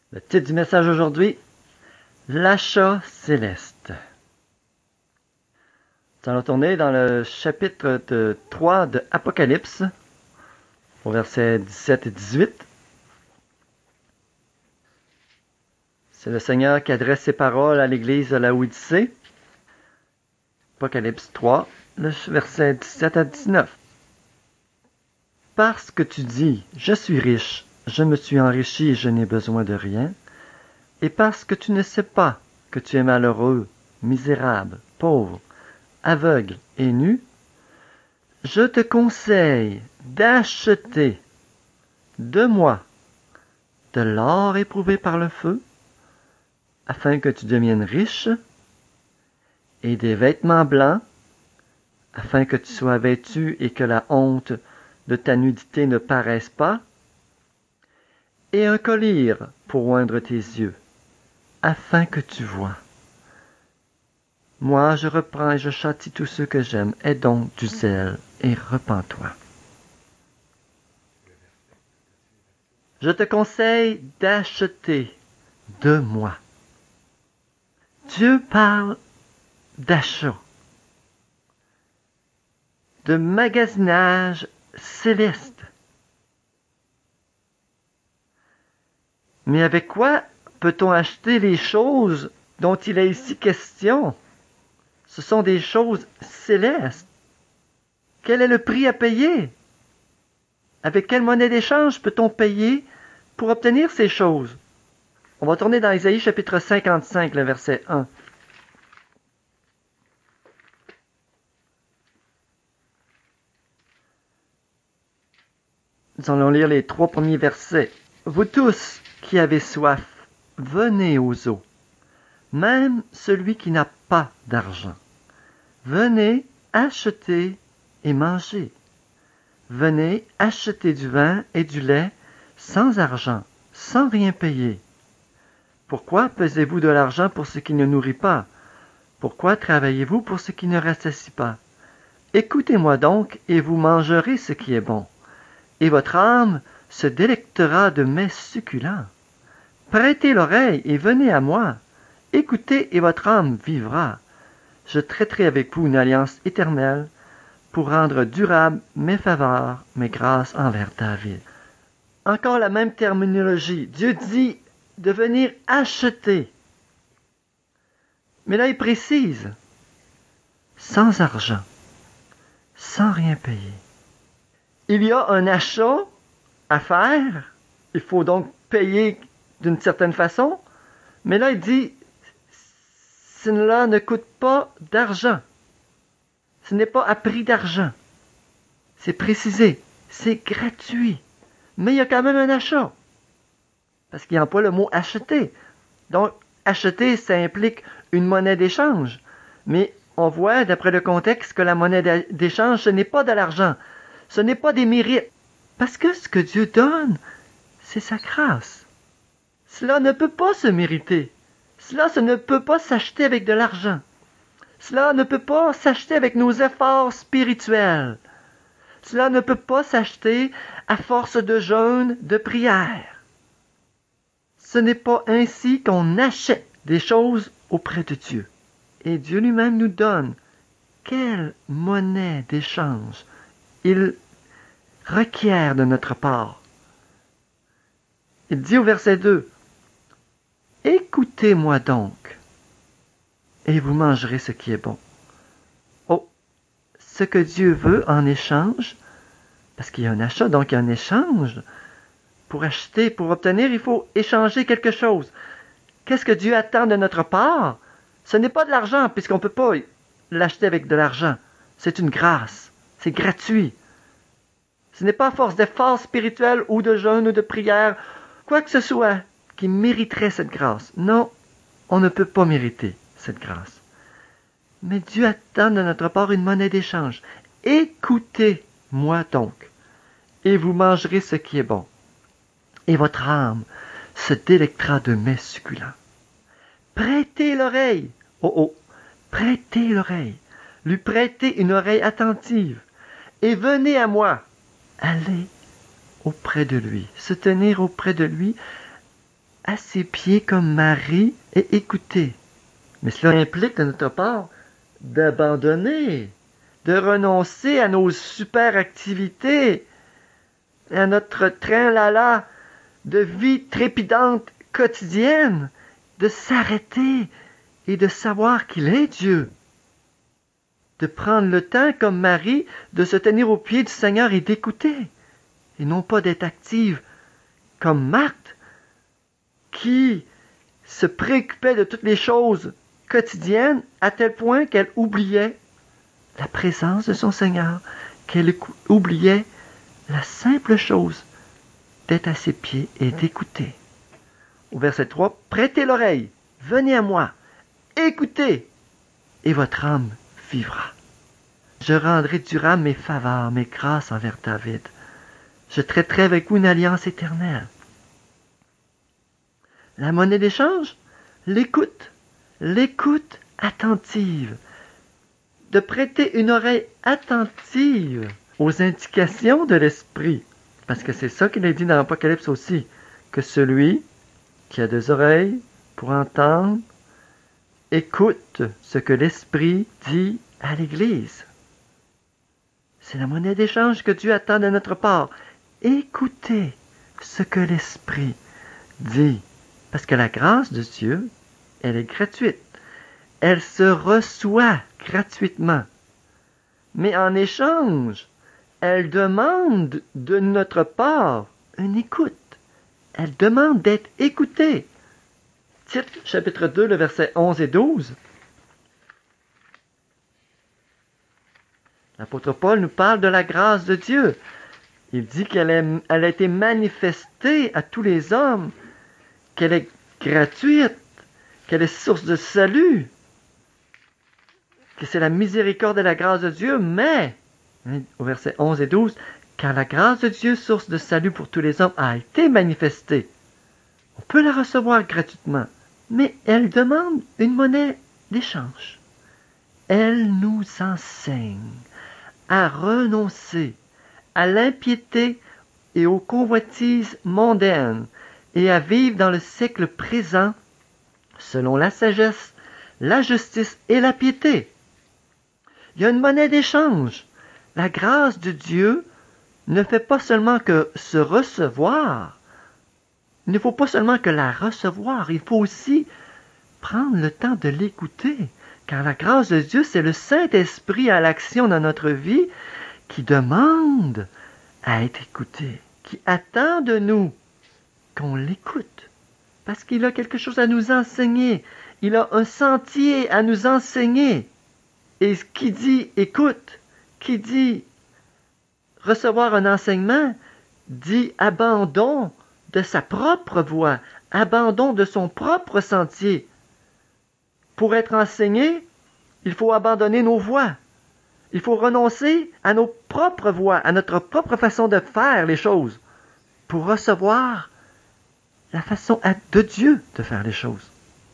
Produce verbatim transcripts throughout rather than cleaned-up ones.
Le titre du message aujourd'hui, l'achat céleste. Nous allons tourner dans le chapitre de trois de Apocalypse, au verset dix-sept et dix-huit. C'est le Seigneur qui adresse ses paroles à l'église de Laodicée. Apocalypse trois, le verset dix-sept à dix-neuf. Parce que tu dis, je suis riche, je me suis enrichi et je n'ai besoin de rien, et parce que tu ne sais pas que tu es malheureux, misérable, pauvre, aveugle et nu, je te conseille d'acheter de moi de l'or éprouvé par le feu, afin que tu deviennes riche, et des vêtements blancs, afin que tu sois vêtu et que la honte de ta nudité ne paraisse pas, et un collier pour oindre tes yeux, afin que tu vois. Moi, je reprends et je châtie tous ceux que j'aime. Aie donc du zèle et repens-toi. Je te conseille d'acheter de moi. Dieu parle d'achat, de magasinage céleste. Mais avec quoi peut-on acheter les choses dont il est ici question? Ce sont des choses célestes. Quel est le prix à payer? Avec quelle monnaie d'échange peut-on payer pour obtenir ces choses? On va tourner dans Ésaïe chapitre cinquante-cinq, le verset un. Nous allons lire les trois premiers versets. Vous tous qui avez soif, venez aux eaux, même celui qui n'a pas d'argent. Venez acheter et manger. Venez acheter du vin et du lait sans argent, sans rien payer. Pourquoi pesez-vous de l'argent pour ce qui ne nourrit pas? Pourquoi travaillez-vous pour ce qui ne rassasie pas? Écoutez-moi donc, et vous mangerez ce qui est bon, et votre âme se délectera de mets succulents. Prêtez l'oreille et venez à moi. Écoutez, et votre âme vivra. Je traiterai avec vous une alliance éternelle pour rendre durable mes faveurs, mes grâces envers David. Encore la même terminologie. Dieu dit de venir acheter. Mais là, il précise, sans argent, sans rien payer. Il y a un achat à faire. Il faut donc payer d'une certaine façon. Mais là, il dit, cela ne coûte pas d'argent. Ce n'est pas à prix d'argent. C'est précisé. C'est gratuit. Mais il y a quand même un achat. Parce qu'il emploie le mot acheter. Donc, acheter, ça implique une monnaie d'échange. Mais on voit, d'après le contexte, que la monnaie d'échange, ce n'est pas de l'argent. Ce n'est pas des mérites. Parce que ce que Dieu donne, c'est sa grâce. Cela ne peut pas se mériter. Cela ce ne peut pas s'acheter avec de l'argent. Cela ne peut pas s'acheter avec nos efforts spirituels. Cela ne peut pas s'acheter à force de jeûne, de prière. Ce n'est pas ainsi qu'on achète des choses auprès de Dieu. Et Dieu lui-même nous donne quelle monnaie d'échange il requiert de notre part. Il dit au verset deux, « Écoutez-moi donc, et vous mangerez ce qui est bon. » Oh, ce que Dieu veut en échange, parce qu'il y a un achat, donc il y a un échange. Pour acheter, pour obtenir, il faut échanger quelque chose. Qu'est-ce que Dieu attend de notre part? Ce n'est pas de l'argent, puisqu'on ne peut pas l'acheter avec de l'argent. C'est une grâce. C'est gratuit. Ce n'est pas à force d'efforts spirituels ou de jeûne ou de prière, quoi que ce soit, qui mériterait cette grâce. Non, on ne peut pas mériter cette grâce. Mais Dieu attend de notre part une monnaie d'échange. Écoutez-moi donc, et vous mangerez ce qui est bon. Et votre âme se délectera de mets succulents. Prêtez l'oreille. Oh oh, prêtez l'oreille. Lui prêtez une oreille attentive. Et venez à moi. Allez auprès de lui. Se tenir auprès de lui à ses pieds comme Marie et écoutez. Mais cela implique de notre part d'abandonner, de renoncer à nos super activités, à notre train-là-là de vie trépidante quotidienne, de s'arrêter et de savoir qu'il est Dieu. De prendre le temps, comme Marie, de se tenir aux pieds du Seigneur et d'écouter, et non pas d'être active comme Marthe, qui se préoccupait de toutes les choses quotidiennes à tel point qu'elle oubliait la présence de son Seigneur, qu'elle oubliait la simple chose d'être à ses pieds et d'écouter. Au verset trois, « Prêtez l'oreille, venez à moi, écoutez, et votre âme vivra. Je rendrai durable mes faveurs, mes grâces envers David. Je traiterai avec vous une alliance éternelle. » La monnaie d'échange, l'écoute, l'écoute attentive. De prêter une oreille attentive aux indications de l'Esprit. Parce que c'est ça qu'il est dit dans l'Apocalypse aussi, que celui qui a deux oreilles pour entendre, écoute ce que l'Esprit dit à l'Église. C'est la monnaie d'échange que Dieu attend de notre part. Écoutez ce que l'Esprit dit. Parce que la grâce de Dieu, elle est gratuite. Elle se reçoit gratuitement. Mais en échange, elle demande de notre part une écoute. Elle demande d'être écoutée. Titre, chapitre deux, le verset onze et douze. L'apôtre Paul nous parle de la grâce de Dieu. Il dit qu'elle est, elle a été manifestée à tous les hommes, qu'elle est gratuite, qu'elle est source de salut, que c'est la miséricorde et la grâce de Dieu, mais, au verset onze et douze, car la grâce de Dieu, source de salut pour tous les hommes, a été manifestée. On peut la recevoir gratuitement, mais elle demande une monnaie d'échange. Elle nous enseigne à renoncer à l'impiété et aux convoitises mondaines et à vivre dans le siècle présent selon la sagesse, la justice et la piété. Il y a une monnaie d'échange. La grâce de Dieu ne fait pas seulement que se recevoir. Il ne faut pas seulement que la recevoir, il faut aussi prendre le temps de l'écouter. Car la grâce de Dieu, c'est le Saint-Esprit à l'action dans notre vie qui demande à être écouté, qui attend de nous qu'on l'écoute. Parce qu'il a quelque chose à nous enseigner. Il a un sentier à nous enseigner. Et qui dit écoute, qui dit recevoir un enseignement, dit abandon de sa propre voie, abandon de son propre sentier. Pour être enseigné, il faut abandonner nos voies. Il faut renoncer à nos propres voies, à notre propre façon de faire les choses, pour recevoir la façon de Dieu de faire les choses.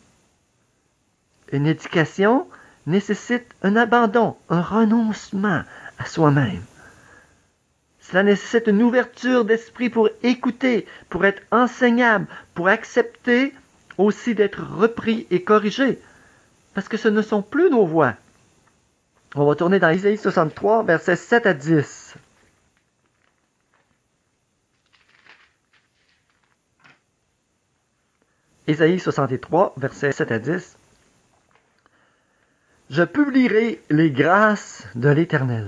Une éducation nécessite un abandon, un renoncement à soi-même. Cela nécessite une ouverture d'esprit pour écouter, pour être enseignable, pour accepter aussi d'être repris et corrigé. Parce que ce ne sont plus nos voix. On va tourner dans Isaïe soixante-trois, versets sept à dix. Isaïe soixante-trois, versets sept à dix. Je publierai les grâces de l'Éternel,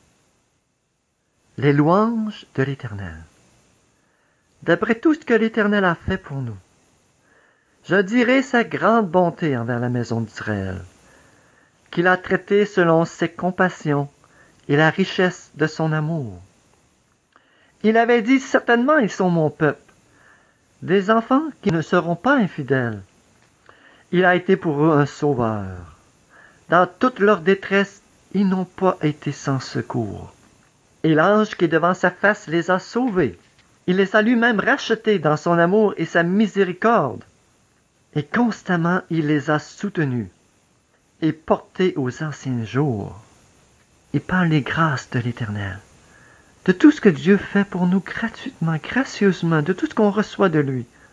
les louanges de l'Éternel, d'après tout ce que l'Éternel a fait pour nous. Je dirai sa grande bonté envers la maison d'Israël, qu'il a traité selon ses compassions et la richesse de son amour. Il avait dit, certainement ils sont mon peuple, des enfants qui ne seront pas infidèles. Il a été pour eux un sauveur. Dans toute leur détresse, ils n'ont pas été sans secours. Et l'ange qui est devant sa face les a sauvés. Il les a lui-même rachetés dans son amour et sa miséricorde. Et constamment, il les a soutenus et portés aux anciens jours. Et par les grâces de l'Éternel, de tout ce que Dieu fait pour nous gratuitement, gracieusement, de tout ce qu'on reçoit de lui.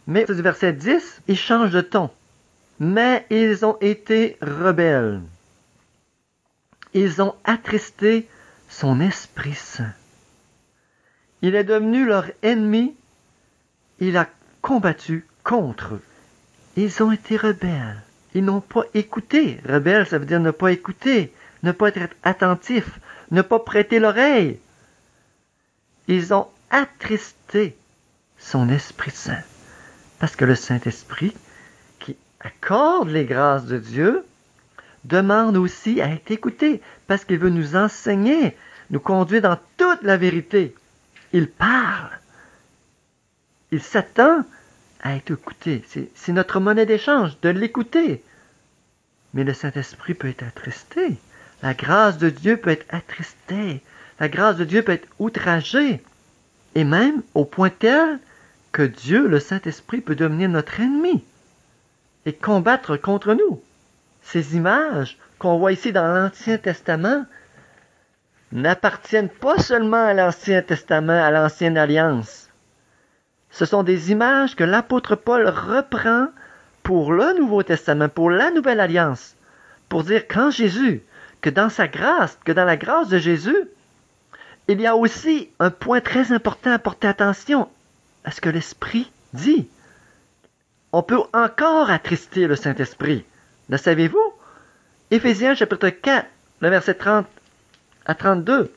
Mais du verset dix, il change de ton. Mais ils ont été rebelles. Ils ont attristé son Esprit Saint. Il est devenu leur ennemi. Il a combattu contre eux. Ils ont été rebelles. Ils n'ont pas écouté. Rebelle, ça veut dire ne pas écouter, ne pas être attentif, ne pas prêter l'oreille. Ils ont attristé son Esprit Saint. Parce que le Saint-Esprit, qui accorde les grâces de Dieu, demande aussi à être écouté, parce qu'il veut nous enseigner, nous conduire dans toute la vérité. Il parle. Il s'attend à être écouté. C'est, c'est notre monnaie d'échange, de l'écouter. Mais le Saint-Esprit peut être attristé. La grâce de Dieu peut être attristée. La grâce de Dieu peut être outragée. Et même au point tel que Dieu, le Saint-Esprit, peut devenir notre ennemi et combattre contre nous. Ces images qu'on voit ici dans l'Ancien Testament n'appartiennent pas seulement à l'Ancien Testament, à l'Ancienne Alliance. Ce sont des images que l'apôtre Paul reprend pour le Nouveau Testament, pour la Nouvelle Alliance, pour dire qu'en Jésus, que dans sa grâce, que dans la grâce de Jésus, il y a aussi un point très important à porter attention à ce que l'Esprit dit. On peut encore attrister le Saint-Esprit. Le savez-vous? Éphésiens chapitre quatre, le verset trente à trente-deux.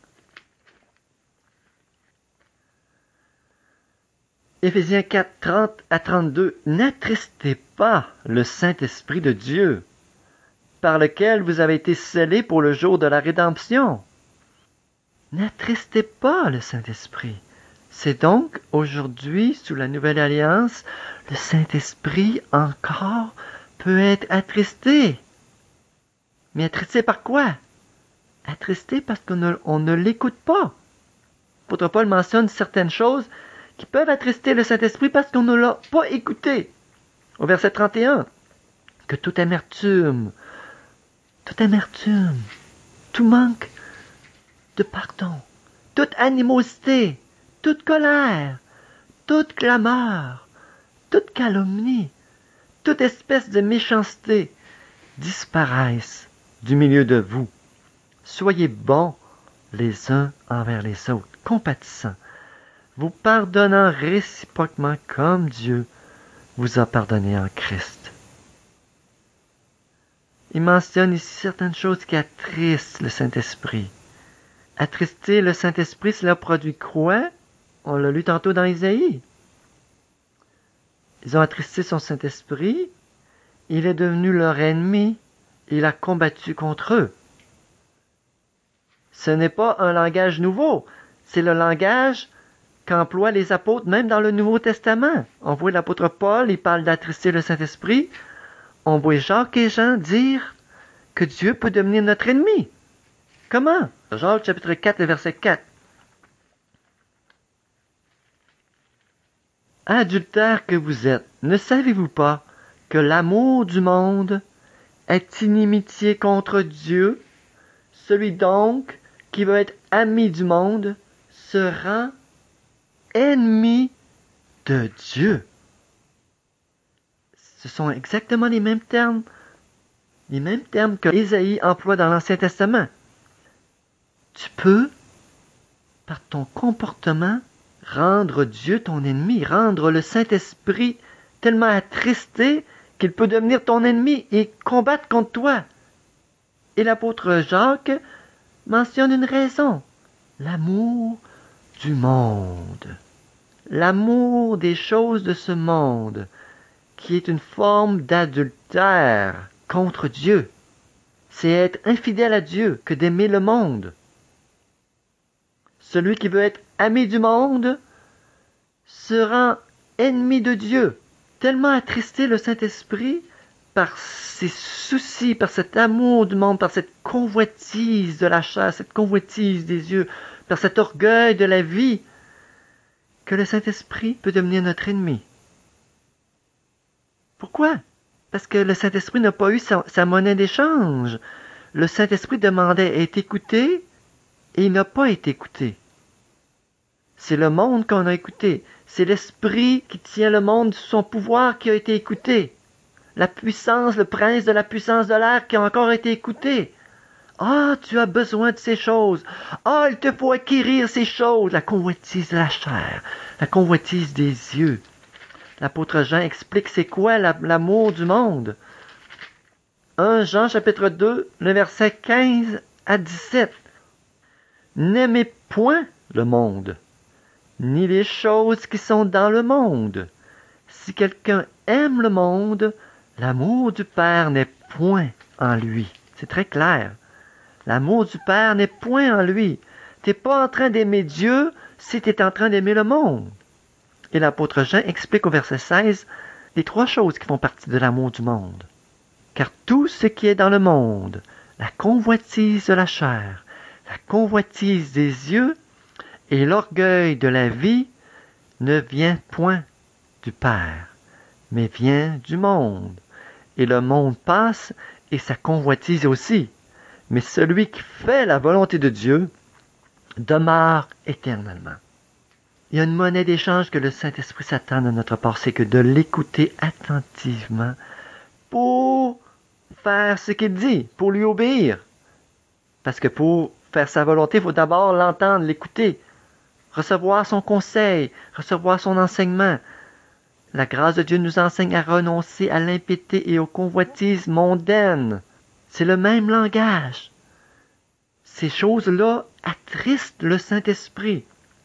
Éphésiens quatre, trente à trente-deux. N'attristez pas le Saint-Esprit de Dieu, par lequel vous avez été scellés pour le jour de la rédemption. N'attristez pas le Saint-Esprit. C'est donc aujourd'hui, sous la Nouvelle Alliance, le Saint-Esprit encore peut être attristé. Mais attristé par quoi? Attristé parce qu'on ne, on ne l'écoute pas. L'apôtre Paul mentionne certaines choses qui peuvent attrister le Saint-Esprit parce qu'on ne l'a pas écouté. Au verset trente et un, que toute amertume, toute amertume, tout manque de pardon, toute animosité, toute colère, toute clameur, toute calomnie, toute espèce de méchanceté disparaissent du milieu de vous. Soyez bons les uns envers les autres, compatissants, vous pardonnant réciproquement comme Dieu vous a pardonné en Christ. Il mentionne ici certaines choses qui attristent le Saint-Esprit. Attrister le Saint-Esprit, cela produit quoi? On l'a lu tantôt dans Isaïe. Ils ont attristé son Saint-Esprit, il est devenu leur ennemi, il a combattu contre eux. Ce n'est pas un langage nouveau, c'est le langage qu'emploient les apôtres même dans le Nouveau Testament. On voit l'apôtre Paul, il parle d'attrister le Saint-Esprit. On voit Jacques et Jean dire que Dieu peut devenir notre ennemi. Comment? Jacques chapitre quatre, verset quatre. Adultères que vous êtes, ne savez-vous pas que l'amour du monde est inimitié contre Dieu? Celui donc qui veut être ami du monde se rend ennemi de Dieu. Ce sont exactement les mêmes termes, les mêmes termes que Isaïe emploie dans l'Ancien Testament. Tu peux, par ton comportement, rendre Dieu ton ennemi, rendre le Saint-Esprit tellement attristé qu'il peut devenir ton ennemi et combattre contre toi. Et l'apôtre Jacques mentionne une raison, l'amour du monde, l'amour des choses de ce monde, qui est une forme d'adultère contre Dieu. C'est être infidèle à Dieu que d'aimer le monde. Celui qui veut être ami du monde se rend ennemi de Dieu. Tellement attristé le Saint-Esprit par ses soucis, par cet amour du monde, par cette convoitise de la chair, cette convoitise des yeux, par cet orgueil de la vie, que le Saint-Esprit peut devenir notre ennemi. Pourquoi? Parce que le Saint-Esprit n'a pas eu sa, sa monnaie d'échange. Le Saint-Esprit demandait à être écouté et il n'a pas été écouté. C'est le monde qu'on a écouté. C'est l'esprit qui tient le monde sous son pouvoir qui a été écouté. La puissance, le prince de la puissance de l'air qui a encore été écouté. Ah, tu as besoin de ces choses. Ah, il te faut acquérir ces choses. La convoitise de la chair, la convoitise des yeux. L'apôtre Jean explique c'est quoi l'amour du monde. premier Jean chapitre deux, le verset quinze à dix-sept. N'aimez point le monde, ni les choses qui sont dans le monde. Si quelqu'un aime le monde, l'amour du Père n'est point en lui. C'est très clair. L'amour du Père n'est point en lui. Tu n'es pas en train d'aimer Dieu si tu es en train d'aimer le monde. Et l'apôtre Jean explique au verset seize les trois choses qui font partie de l'amour du monde. Car tout ce qui est dans le monde, la convoitise de la chair, la convoitise des yeux et l'orgueil de la vie, ne vient point du Père, mais vient du monde. Et le monde passe et sa convoitise aussi. Mais celui qui fait la volonté de Dieu demeure éternellement. Il y a une monnaie d'échange que le Saint-Esprit s'attend de notre part, c'est que de l'écouter attentivement pour faire ce qu'il dit, pour lui obéir. Parce que pour faire sa volonté, il faut d'abord l'entendre, l'écouter, recevoir son conseil, recevoir son enseignement. La grâce de Dieu nous enseigne à renoncer à l'impiété et aux convoitises mondaines. C'est le même langage. Ces choses-là attristent le Saint-Esprit.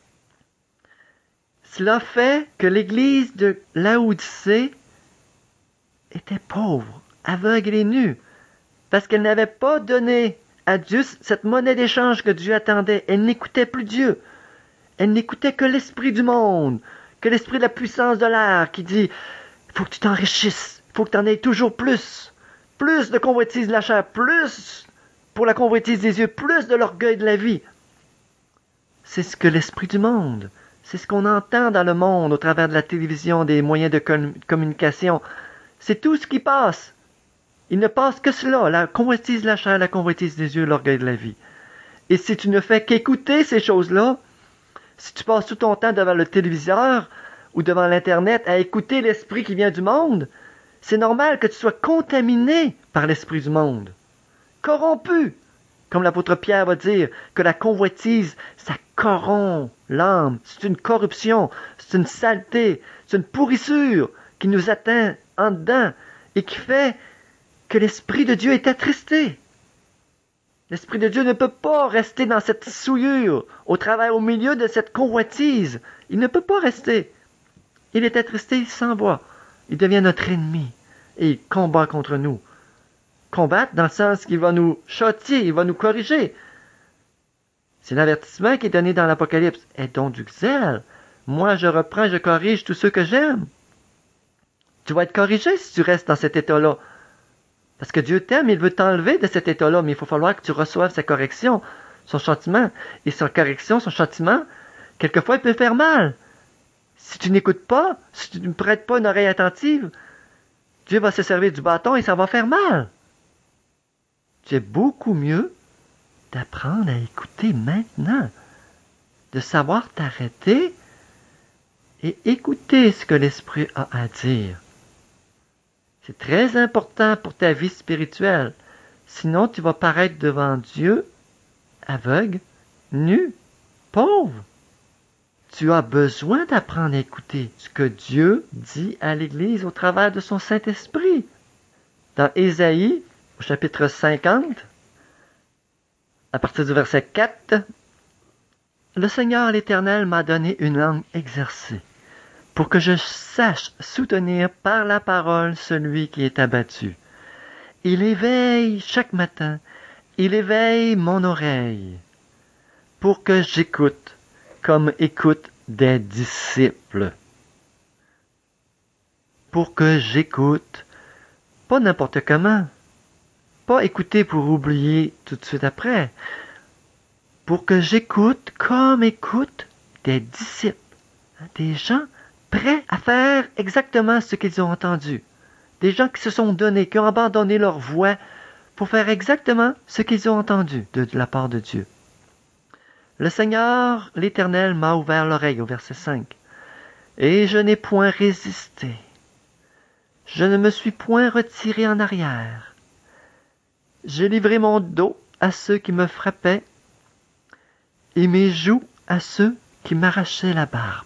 Cela fait que l'Église de Laodicée était pauvre, aveugle et nue, parce qu'elle n'avait pas donné à Dieu cette monnaie d'échange que Dieu attendait. Elle n'écoutait plus Dieu. Elle n'écoutait que l'esprit du monde, que l'esprit de la puissance de l'air qui dit « Il faut que tu t'enrichisses, il faut que tu en aies toujours plus, plus de convoitise de la chair, plus pour la convoitise des yeux, plus de l'orgueil de la vie. » C'est ce que l'esprit du monde, c'est ce qu'on entend dans le monde au travers de la télévision, des moyens de communication. C'est tout ce qui passe. Il ne passe que cela, la convoitise de la chair, la convoitise des yeux, l'orgueil de la vie. Et si tu ne fais qu'écouter ces choses-là, si tu passes tout ton temps devant le téléviseur ou devant l'Internet à écouter l'esprit qui vient du monde, c'est normal que tu sois contaminé par l'esprit du monde. Corrompu. Comme l'apôtre Pierre va dire, que la convoitise, ça corrompt l'âme. C'est une corruption, c'est une saleté, c'est une pourrissure qui nous atteint en dedans et qui fait que l'Esprit de Dieu est attristé. L'Esprit de Dieu ne peut pas rester dans cette souillure, au travers, au milieu de cette convoitise. Il ne peut pas rester. Il est attristé, il s'en va. Il devient notre ennemi et il combat contre nous. Combattre dans le sens qu'il va nous châtier, il va nous corriger. C'est l'avertissement qui est donné dans l'Apocalypse. Aie donc du zèle. Moi, je reprends, je corrige tous ceux que j'aime. Tu vas être corrigé si tu restes dans cet état-là. Parce que Dieu t'aime, il veut t'enlever de cet état-là, mais il faut falloir que tu reçoives sa correction, son châtiment. Et sa correction, son châtiment, quelquefois, il peut faire mal. Si tu n'écoutes pas, si tu ne prêtes pas une oreille attentive, Dieu va se servir du bâton et ça va faire mal. C'est beaucoup mieux d'apprendre à écouter maintenant, de savoir t'arrêter et écouter ce que l'Esprit a à dire. C'est très important pour ta vie spirituelle. Sinon, tu vas paraître devant Dieu aveugle, nu, pauvre. Tu as besoin d'apprendre à écouter ce que Dieu dit à l'Église au travers de son Saint-Esprit. Dans Ésaïe, au chapitre cinquante, à partir du verset quatre, « Le Seigneur l'Éternel m'a donné une langue exercée, pour que je sache soutenir par la parole celui qui est abattu. Il éveille chaque matin, il éveille mon oreille, pour que j'écoute comme écoutent des disciples. » Pour que j'écoute, pas n'importe comment, pas écouter pour oublier tout de suite après, pour que j'écoute comme écoutent des disciples, des gens prêts à faire exactement ce qu'ils ont entendu. Des gens qui se sont donnés, qui ont abandonné leur voix pour faire exactement ce qu'ils ont entendu de, de la part de Dieu. Le Seigneur, l'Éternel, m'a ouvert l'oreille, au verset cinq. et je n'ai point résisté. Je ne me suis point retiré en arrière. J'ai livré mon dos à ceux qui me frappaient et mes joues à ceux qui m'arrachaient la barbe.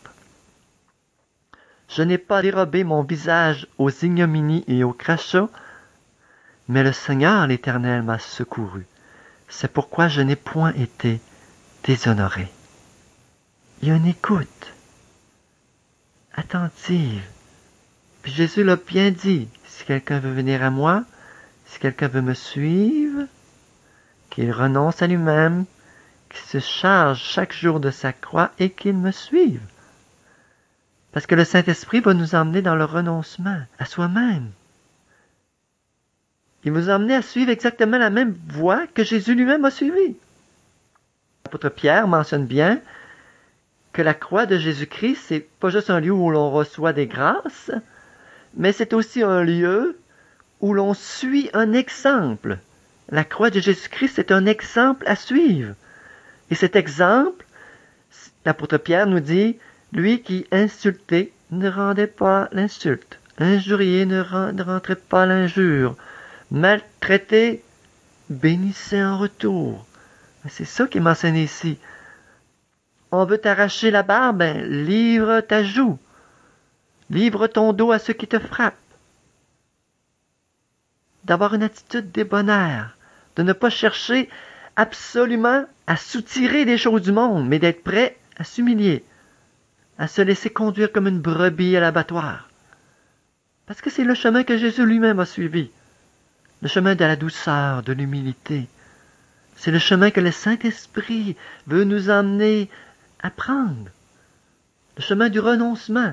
Je n'ai pas dérobé mon visage aux ignominies et aux crachats, mais le Seigneur l'Éternel m'a secouru. C'est pourquoi je n'ai point été déshonoré. Il y a une écoute attentive. Puis Jésus l'a bien dit, si quelqu'un veut venir à moi, si quelqu'un veut me suivre, qu'il renonce à lui-même, qu'il se charge chaque jour de sa croix et qu'il me suive. Parce que le Saint-Esprit va nous emmener dans le renoncement à soi-même. Il va nous emmener à suivre exactement la même voie que Jésus lui-même a suivie. L'apôtre Pierre mentionne bien que la croix de Jésus-Christ, c'est pas juste un lieu où l'on reçoit des grâces, mais c'est aussi un lieu où l'on suit un exemple. La croix de Jésus-Christ, c'est un exemple à suivre. Et cet exemple, l'apôtre Pierre nous dit, lui qui insultait ne rendait pas l'insulte, injurié ne, rend, ne rentrait pas l'injure, maltraité bénissait en retour. C'est ça qui est mentionné ici. On veut t'arracher la barbe, ben, livre ta joue. Livre ton dos à ceux qui te frappent. D'avoir une attitude débonnaire, de ne pas chercher absolument à soutirer des choses du monde, mais d'être prêt à s'humilier, à se laisser conduire comme une brebis à l'abattoir. Parce que c'est le chemin que Jésus lui-même a suivi. Le chemin de la douceur, de l'humilité. C'est le chemin que le Saint-Esprit veut nous emmener à prendre. Le chemin du renoncement,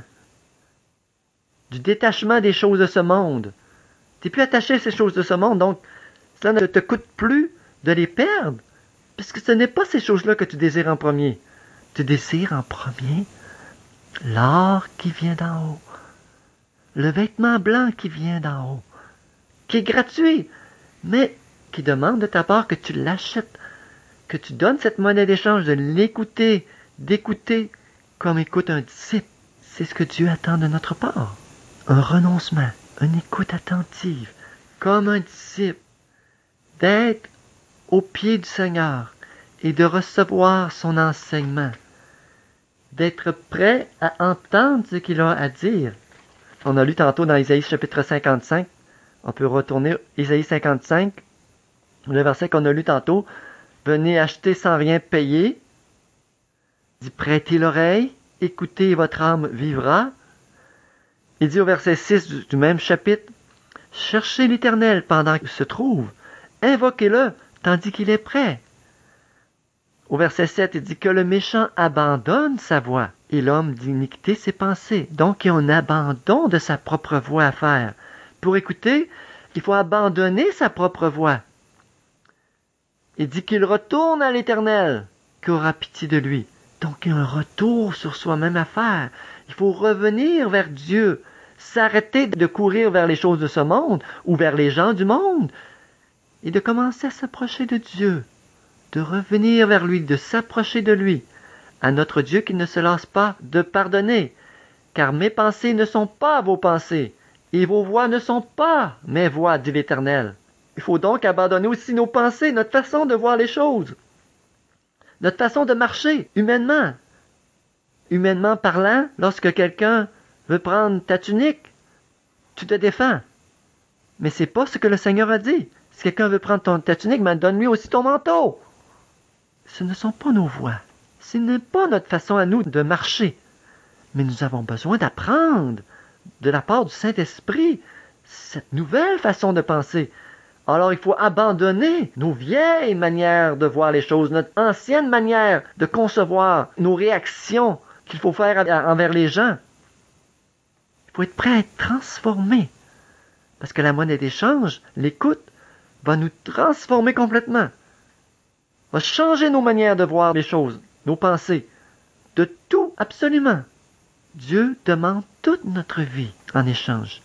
du détachement des choses de ce monde. Tu n'es plus attaché à ces choses de ce monde, donc cela ne te coûte plus de les perdre, puisque ce n'est pas ces choses-là que tu désires en premier. Tu désires en premier l'or qui vient d'en haut, le vêtement blanc qui vient d'en haut, qui est gratuit, mais qui demande de ta part que tu l'achètes, que tu donnes cette monnaie d'échange, de l'écouter, d'écouter comme écoute un disciple. C'est ce que Dieu attend de notre part. Un renoncement, une écoute attentive, comme un disciple, d'être au pied du Seigneur et de recevoir son enseignement, d'être prêt à entendre ce qu'il a à dire. On a lu tantôt dans Isaïe chapitre cinquante-cinq, on peut retourner Isaïe cinquante-cinq, le verset qu'on a lu tantôt, « Venez acheter sans rien payer », dit « Prêtez l'oreille, écoutez et votre âme vivra ». Il dit au verset six du, du même chapitre, « Cherchez l'Éternel pendant qu'il se trouve, invoquez-le tandis qu'il est prêt ». Au verset sept, il dit que le méchant abandonne sa voie et l'homme d'iniquité ses pensées. Donc, il y a un abandon de sa propre voie à faire. Pour écouter, il faut abandonner sa propre voie. Il dit qu'il retourne à l'Éternel, qui aura pitié de lui. Donc, il y a un retour sur soi-même à faire. Il faut revenir vers Dieu, s'arrêter de courir vers les choses de ce monde ou vers les gens du monde et de commencer à s'approcher de Dieu, de revenir vers lui, de s'approcher de lui, à notre Dieu qui ne se lasse pas de pardonner, car mes pensées ne sont pas vos pensées, et vos voix ne sont pas mes voix, dit l'Éternel. Il faut donc abandonner aussi nos pensées, notre façon de voir les choses, notre façon de marcher humainement. Humainement parlant, lorsque quelqu'un veut prendre ta tunique, tu te défends. Mais c'est pas ce que le Seigneur a dit. Si quelqu'un veut prendre ton, ta tunique, ben donne-lui aussi ton manteau. Ce ne sont pas nos voies. Ce n'est pas notre façon à nous de marcher. Mais nous avons besoin d'apprendre de la part du Saint-Esprit cette nouvelle façon de penser. Alors il faut abandonner nos vieilles manières de voir les choses, notre ancienne manière de concevoir nos réactions qu'il faut faire envers les gens. Il faut être prêt à être transformé. Parce que la monnaie d'échange, l'écoute, va nous transformer complètement. Va changer nos manières de voir les choses, nos pensées. De tout, absolument. Dieu demande toute notre vie en échange.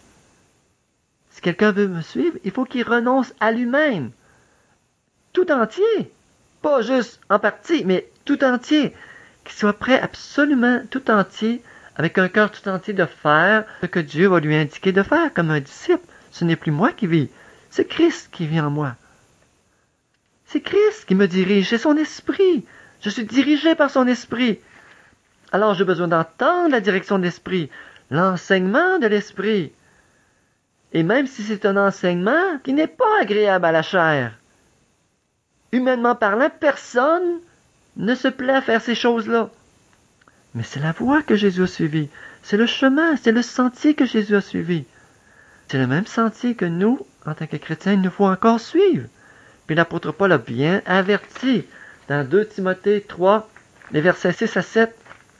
Si quelqu'un veut me suivre, il faut qu'il renonce à lui-même. Tout entier. Pas juste en partie, mais tout entier. Qu'il soit prêt absolument tout entier avec un cœur tout entier de faire ce que Dieu va lui indiquer de faire comme un disciple. Ce n'est plus moi qui vis, c'est Christ qui vit en moi. C'est Christ qui me dirige, c'est son esprit. Je suis dirigé par son esprit. Alors j'ai besoin d'entendre la direction de l'esprit, l'enseignement de l'esprit. Et même si c'est un enseignement qui n'est pas agréable à la chair, humainement parlant, personne ne se plaît à faire ces choses-là. Mais c'est la voie que Jésus a suivie. C'est le chemin, c'est le sentier que Jésus a suivi. C'est le même sentier que nous, en tant que chrétiens, il nous faut encore suivre. Puis l'apôtre Paul a bien averti dans deux Timothée trois, les versets six à sept.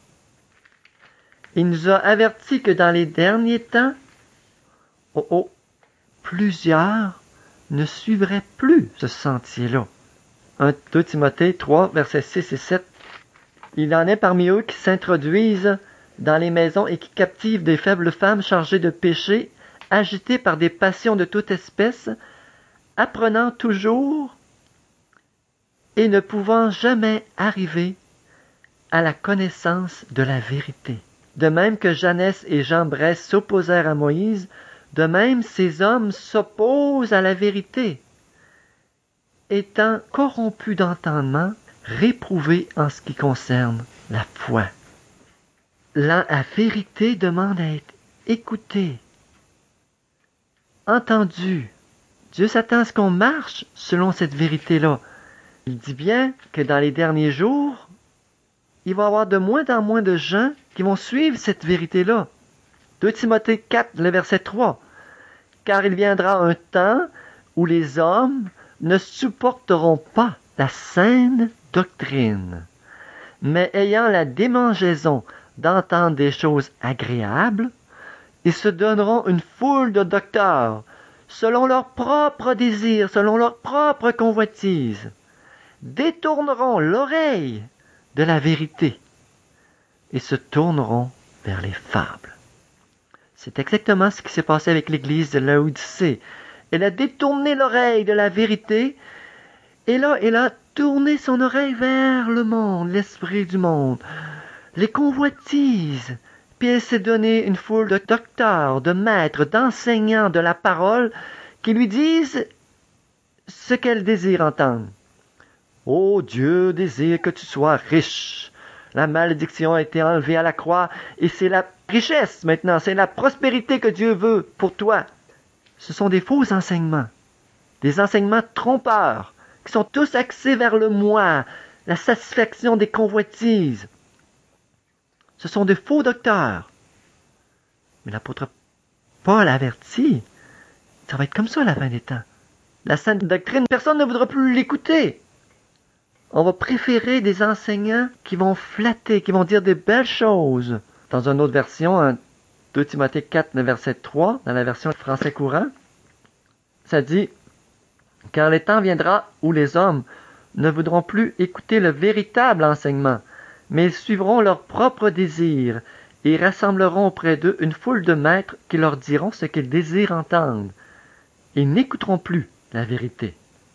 Il nous a averti que dans les derniers temps, oh oh, plusieurs ne suivraient plus ce sentier-là. deux Timothée trois, versets six et sept. Il en est parmi eux qui s'introduisent dans les maisons et qui captivent des faibles femmes chargées de péché, agitées par des passions de toute espèce, apprenant toujours et ne pouvant jamais arriver à la connaissance de la vérité. De même que Janès et Jambres s'opposèrent à Moïse, de même ces hommes s'opposent à la vérité, étant corrompus d'entendement, réprouvés en ce qui concerne la foi. La, la vérité demande à être écoutée, entendue. Dieu s'attend à ce qu'on marche selon cette vérité-là. Il dit bien que dans les derniers jours, il va y avoir de moins en moins de gens qui vont suivre cette vérité-là. deux Timothée quatre, le verset trois. Car il viendra un temps où les hommes ne supporteront pas la saine doctrine, mais ayant la démangeaison d'entendre des choses agréables, ils se donneront une foule de docteurs, selon leurs propres désirs, selon leurs propres convoitises, détourneront l'oreille de la vérité et se tourneront vers les fables. C'est exactement ce qui s'est passé avec l'église de Laodicée. Elle a détourné l'oreille de la vérité et là, elle a tourné son oreille vers le monde, l'esprit du monde, les convoitises. Puis elle s'est donné une foule de docteurs, de maîtres, d'enseignants de la parole qui lui disent ce qu'elle désire entendre. Oh, Dieu désire que tu sois riche. La malédiction a été enlevée à la croix et c'est la richesse maintenant, c'est la prospérité que Dieu veut pour toi. Ce sont des faux enseignements, des enseignements trompeurs qui sont tous axés vers le moi, la satisfaction des convoitises. Ce sont de faux docteurs. Mais l'apôtre Paul avertit, ça va être comme ça à la fin des temps. La sainte doctrine, personne ne voudra plus l'écouter. On va préférer des enseignants qui vont flatter, qui vont dire des belles choses. Dans une autre version, deux Timothée quatre, le verset trois, dans la version français courant, ça dit « Car le temps viendra où les hommes ne voudront plus écouter le véritable enseignement, mais ils suivront leurs propres désirs et rassembleront auprès d'eux une foule de maîtres qui leur diront ce qu'ils désirent entendre. Ils n'écouteront plus la vérité.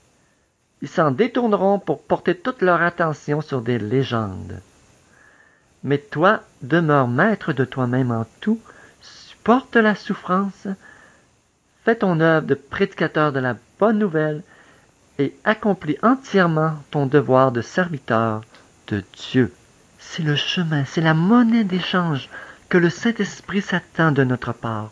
Ils s'en détourneront pour porter toute leur attention sur des légendes. Mais toi, demeure maître de toi-même en tout, supporte la souffrance, fais ton œuvre de prédicateur de la bonne nouvelle et accomplis entièrement ton devoir de serviteur de Dieu. » C'est le chemin, c'est la monnaie d'échange que le Saint-Esprit s'attend de notre part.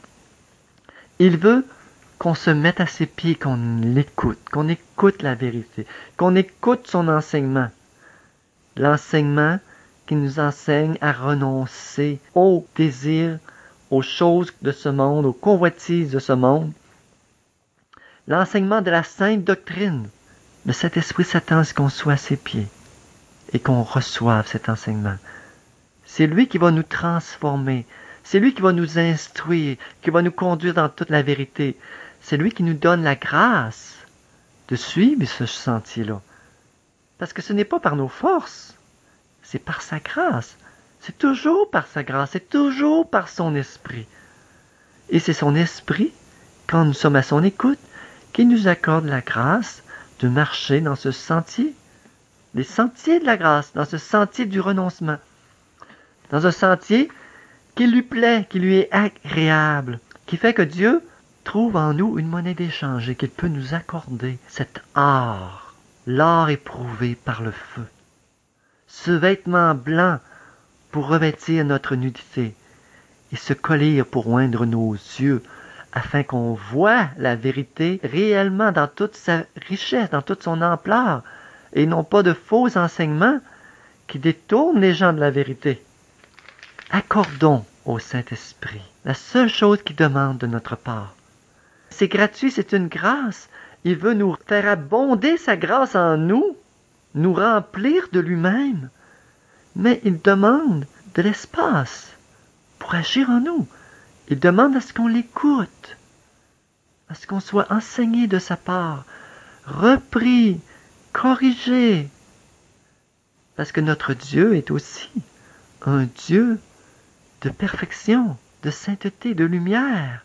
Il veut qu'on se mette à ses pieds, qu'on l'écoute, qu'on écoute la vérité, qu'on écoute son enseignement. L'enseignement qui nous enseigne à renoncer aux désirs, aux choses de ce monde, aux convoitises de ce monde. L'enseignement de la sainte doctrine. Le Saint-Esprit s'attend à ce qu'on soit à ses pieds et qu'on reçoive cet enseignement. C'est lui qui va nous transformer. C'est lui qui va nous instruire, qui va nous conduire dans toute la vérité. C'est lui qui nous donne la grâce de suivre ce sentier-là. Parce que ce n'est pas par nos forces, c'est par sa grâce. C'est toujours par sa grâce, c'est toujours par son esprit. Et c'est son esprit, quand nous sommes à son écoute, qui nous accorde la grâce de marcher dans ce sentier. Les sentiers de la grâce, dans ce sentier du renoncement. Dans un sentier qui qui lui plaît, qui lui est agréable, qui fait que Dieu trouve en nous une monnaie d'échange et qu'il peut nous accorder cet or, l'or éprouvé par le feu. Ce vêtement blanc pour revêtir notre nudité et ce collier pour oindre nos yeux afin qu'on voie la vérité réellement dans toute sa richesse, dans toute son ampleur, et non pas de faux enseignements qui détournent les gens de la vérité. Accordons au Saint-Esprit la seule chose qu'il demande de notre part. C'est gratuit, c'est une grâce. Il veut nous faire abonder sa grâce en nous, nous remplir de lui-même. Mais il demande de l'espace pour agir en nous. Il demande à ce qu'on l'écoute, à ce qu'on soit enseigné de sa part, repris, corrigé. Parce que notre Dieu est aussi un Dieu de perfection, de sainteté, de lumière.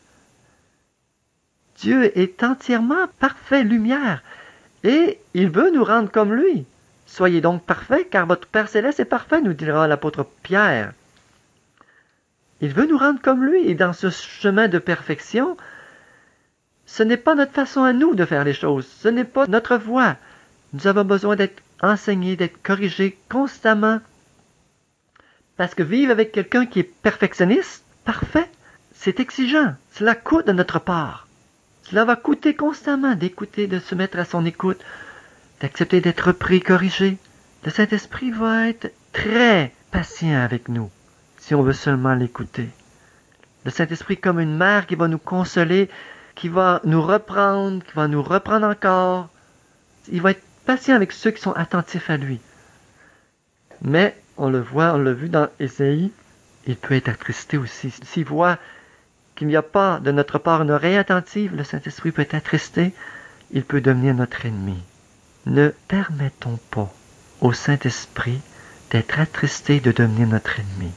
Dieu est entièrement parfait, lumière, et il veut nous rendre comme lui. Soyez donc parfaits, car votre Père céleste est parfait, nous dira l'apôtre Pierre. Il veut nous rendre comme lui, et dans ce chemin de perfection, ce n'est pas notre façon à nous de faire les choses, ce n'est pas notre voie. Nous avons besoin d'être enseignés, d'être corrigés constamment, parce que vivre avec quelqu'un qui est perfectionniste, parfait, c'est exigeant, cela coûte de notre part. Cela va coûter constamment d'écouter, de se mettre à son écoute, d'accepter d'être repris, corrigé. Le Saint-Esprit va être très patient avec nous, si on veut seulement l'écouter. Le Saint-Esprit comme une mère qui va nous consoler, qui va nous reprendre, qui va nous reprendre encore. Il va être patient avec ceux qui sont attentifs à lui. Mais, on le voit, on l'a vu dans Ésaïe, il peut être attristé aussi. S'il voit qu'il n'y a pas de notre part une oreille attentive, le Saint-Esprit peut être attristé, il peut devenir notre ennemi. Ne permettons pas au Saint-Esprit d'être attristé, de devenir notre ennemi.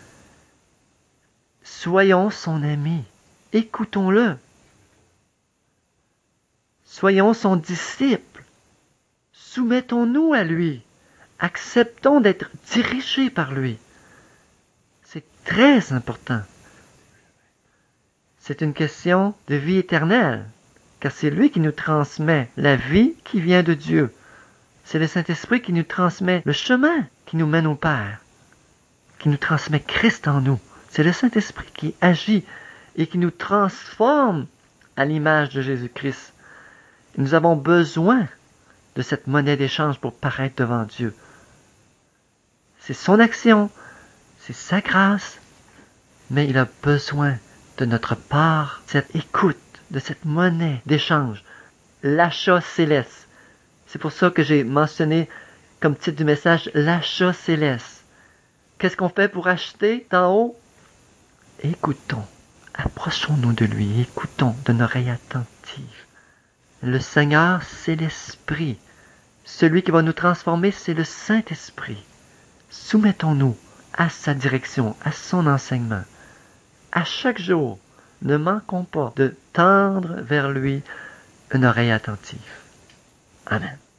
Soyons son ami, écoutons-le. Soyons son disciple, soumettons-nous à lui, acceptons d'être dirigés par lui. C'est très important. C'est une question de vie éternelle, car c'est lui qui nous transmet la vie qui vient de Dieu. C'est le Saint-Esprit qui nous transmet le chemin qui nous mène au Père, qui nous transmet Christ en nous. C'est le Saint-Esprit qui agit et qui nous transforme à l'image de Jésus-Christ. Nous avons besoin de cette monnaie d'échange pour paraître devant Dieu. C'est son action, c'est sa grâce, mais il a besoin de notre part, cette écoute, de cette monnaie d'échange, l'achat céleste. C'est pour ça que j'ai mentionné comme titre du message, l'achat céleste. Qu'est-ce qu'on fait pour acheter d'en haut? Écoutons, approchons-nous de lui, écoutons d'une oreille attentive. Le Seigneur, c'est l'Esprit. Celui qui va nous transformer, c'est le Saint-Esprit. Soumettons-nous à sa direction, à son enseignement. À chaque jour, ne manquons pas de tendre vers lui une oreille attentive. Amen.